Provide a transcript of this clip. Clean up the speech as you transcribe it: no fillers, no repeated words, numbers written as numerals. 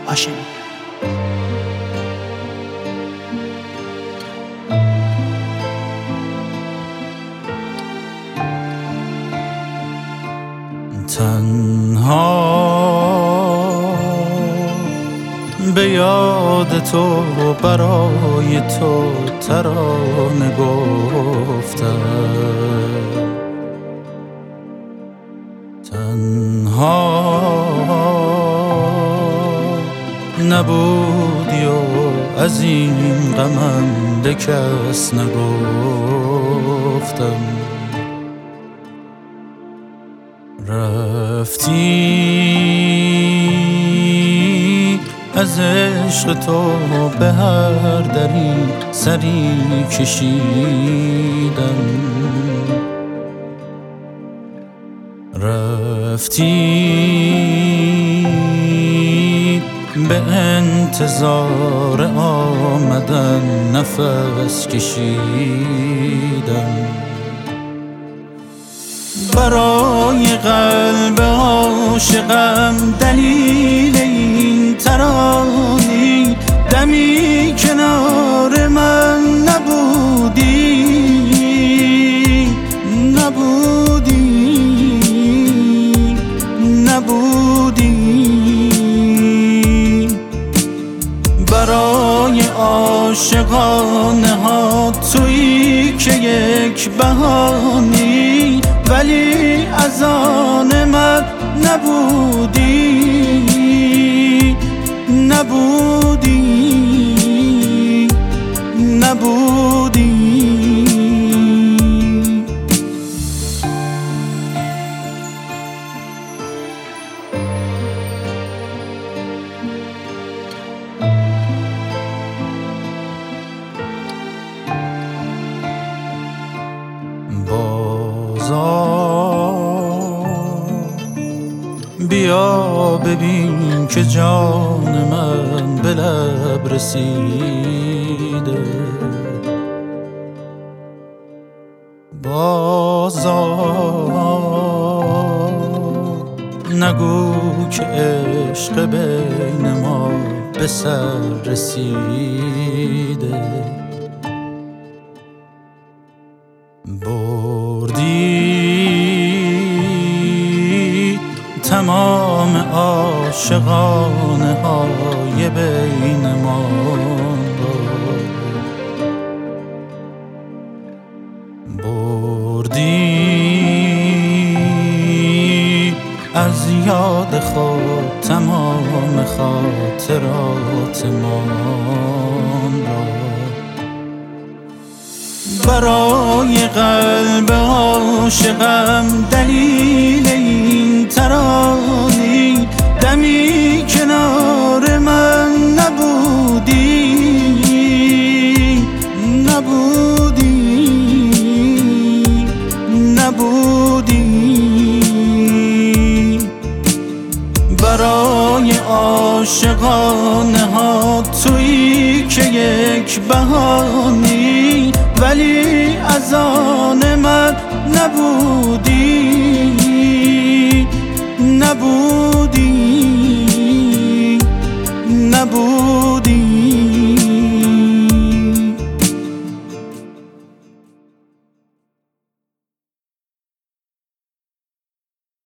هاشمی. تنها به یاد تو برای تو ترانه گفتم، تنها نبودی و از این غمم به کس نگفتم. رفتی از عشق تو به هر دری سری کشیدم، رفتی به انتظار آمدن نفس کشیدم. برای قلب عاشقم دلیل این ترانی، دمی کنار من نبودی، برای عاشقانه ها تویی که یک بهانی، ولی از آن من نبودی. بیا ببین که جان من به لب رسیده، بازار نگو که عشق بین ما به سر رسیده. بردی تمام عاشقانه های بین ما را، بردی از یاد خود تمام خاطرات ما را. برای قلب عاشقم دلیل این ترانی، دمی کنار من نبودی. برای عاشقانه ها تویی که یک بهانی، ولی از آن من نبودی.